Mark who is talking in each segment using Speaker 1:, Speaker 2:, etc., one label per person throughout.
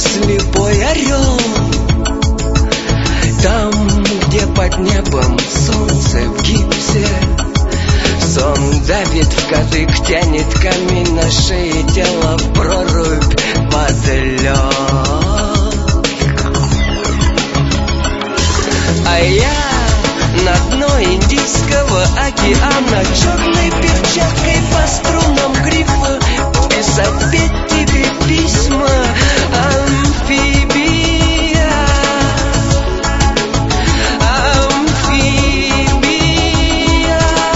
Speaker 1: слепой орел. Там, где под небом солнце в гипсе, сон давит в кадык, тянет камень на шее, тело в прорубь под лед. А я на дно Индийского океана черной перчаткой по струнам грифа писать, петь тебе письма, амфибия, амфибия.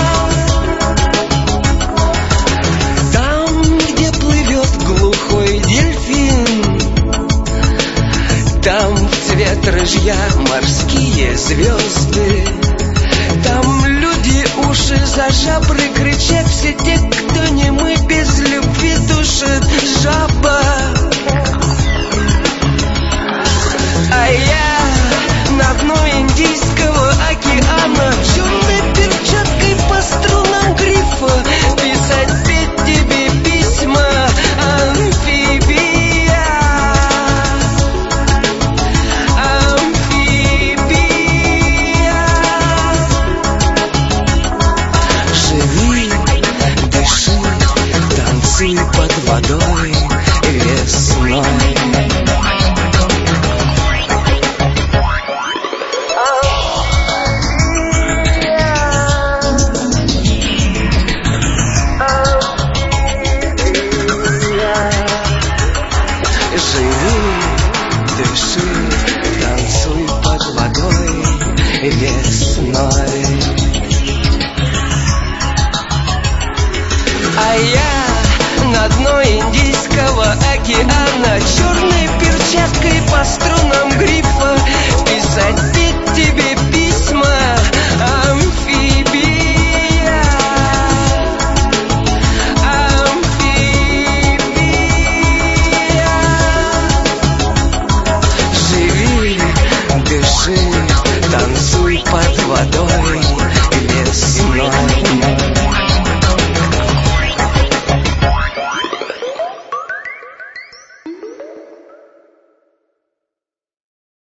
Speaker 1: Там, где плывет глухой дельфин, там в цвет рыжья морские звезды. Там люди уши за жабры кричат, все те, кто не мы, без любви душит жаба. А я на дно Индийского океана черной перчаткой по струнам грифа писать, петь тебе письма, амфибия, амфибия. Живи, дыши, танцуй под водой весной. Живи, дыши, танцуй под водой весной. А я на дно Индийского океана черной перчаткой по струнам грифа писать, петь тебе письма, амфибия, амфибия. Живи, дыши, танцуй под водой весной.